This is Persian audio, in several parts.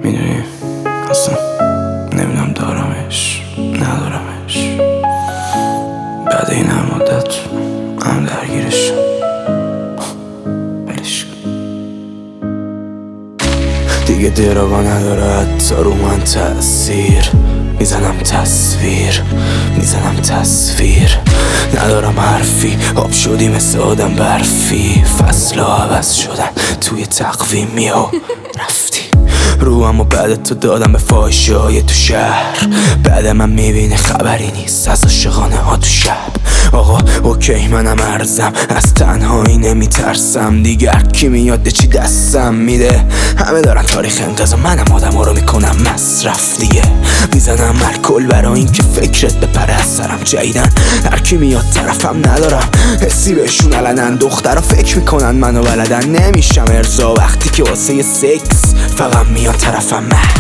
میدونی اصلا نمیدونم دارمش ندارمش. بعد این هم مدت هم درگیرش بلش دیگه دراغا نداره حتی رو من تأثیر. میزنم تصویر ندارم حرفی. آب شدی مثل آدم برفی. فصل‌ها عوض شدن توی تقویمی ها رفتی رو. اما بعد تو دادم به فاحشه‌های تو شهر. بعد من میبینه خبری نیست از عاشقانه ها تو شب. آقا اوکی منم ارزم از تنهایی نمیترسم دیگه. کی میاد چی دستم میده. همه دارن تاریخ انتظار منم آدم ها رو میکنم مصرف دیگه. میزنم الکل برای این که فکرت بپره از سرم. جدیدن هر کی میاد طرفم ندارم حسی بهشون علنن. دخترها فکر میکنن منو بلدن. نمیشم ارضا وقتی که واسه سکس فقط میاد طرفم.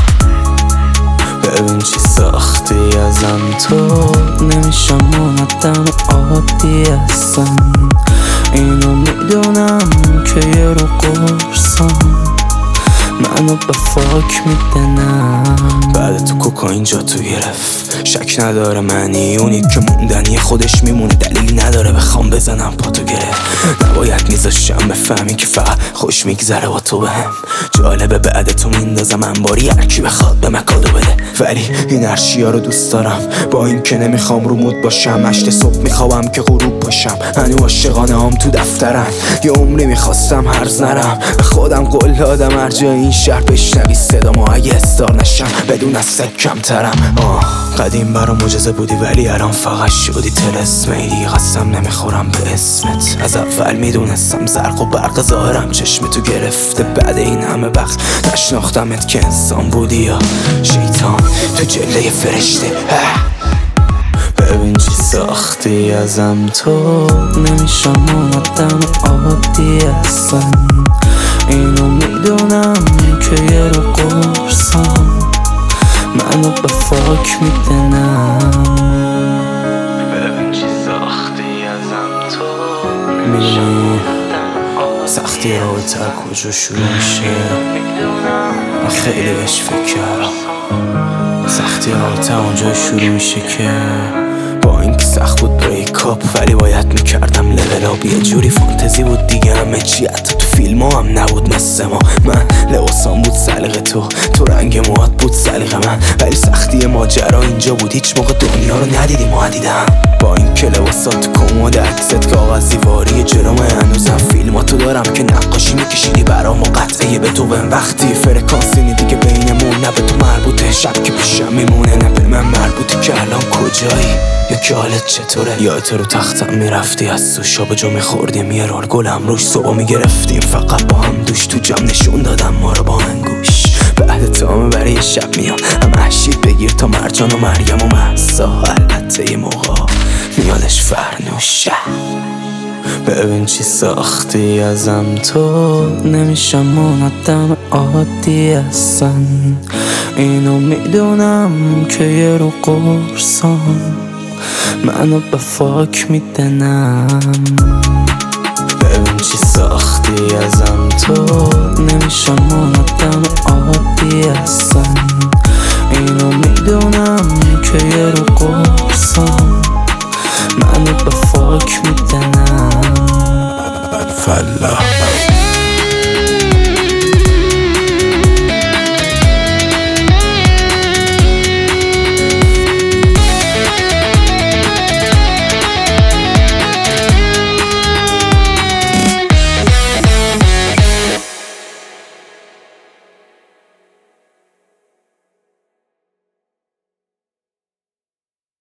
ببین چی ساختی ازم تو. نمیشم اون آدم عادی اصلا. اینو میدونم که یه رو قرصم منو به فاک میدنم. بعد تو کوکائین جا تو گرفت. شک نداره منی اونی که موندنی خودش میمونه. دلیلی نداره بخوام بزنم پاتو گرفت. نباید میذاشم بفهمی که فقط خوش میگذره با تو بهم. جالبه بعد تو میندازم انباری هرکی بخواد به مکادو بده. ولی این ارشیا رو دوست دارم با این که نمیخوام رو مود باشم. 8 صبح میخوام که غروب باشم. هنو عاشقانه هم تو دفترن. یه عمری میخواستم هرز نرم. به خودم قول دادم هر جای این شهر بشنوی صدامو اگه استار نشم بدون از سگ کمترم. قدیم برام معجزه بودی ولی الان فقط شدی طلسمی. دیگه قسم نمیخورم به اسمت. از اول میدونستم زرق و برق ظاهرم چشم تو گرفته. بعد این همه وقت نشناختمت که انسان بودی یا شیطان تو جله فرشته. ببین چی ساختی ازم تو. نمیشم اون آدم عادی اصلا. اینو میدونم که یه رو قرصم منو به فاک میدنم. ببین چی ساختی ازم تو. میدونی سختی رابطه کجا شروع میشه. من خیلی بهش فکر کردم. سختی رابطه اونجا شروع میشه که با اینکه سخت بود بریکاپ ولی باید میکردم لول آپ. یه جوری فانتزی بود دیگه همه چی حتی تو فیلم ها هم نبود مثل ما. من لباسام بود سلیقه تو رنگ موهات بود سلیقه من. ولی سختی ماجرا اینجا بود هیچ موقع دنیا رو ندیدی ما دیدم. با این که لباسات تو کمد عکست کاغذ دیواری جلومه. هنوزم فیلماتو دارم که نقاشی میکشیدی برام و قطعه به تو. وقتی فرکانسی نیدی که بینمون نه به تو مربوطه. شب که پیشم میمونه نه به من مربوطه. که الان کجایی یا که حالت چطوره. یادت رو تختم میرفتی از سوشا به جا میخوردیم یه رول گلم روش. صبح میگرفتیم فقط با هم دوش. تو جمع نشون دادم ما رو با انگوش. بعد تامه برای شب میام هم احشید بگیر تا مرجان و مریم و محسا. البته یه موقع میادش فرنوشه. ببین چی ساختی ازم تو. نمیشم اون آدم عادی اصلا. اینو میدونم که یه رو قرصم منو به فاک میدنم. ببین چی ساختی ازم تو. نمیشم اون آدم عادی اصلا. اینو میدونم که یه رو قرصم منو به فاک میدنم. فلا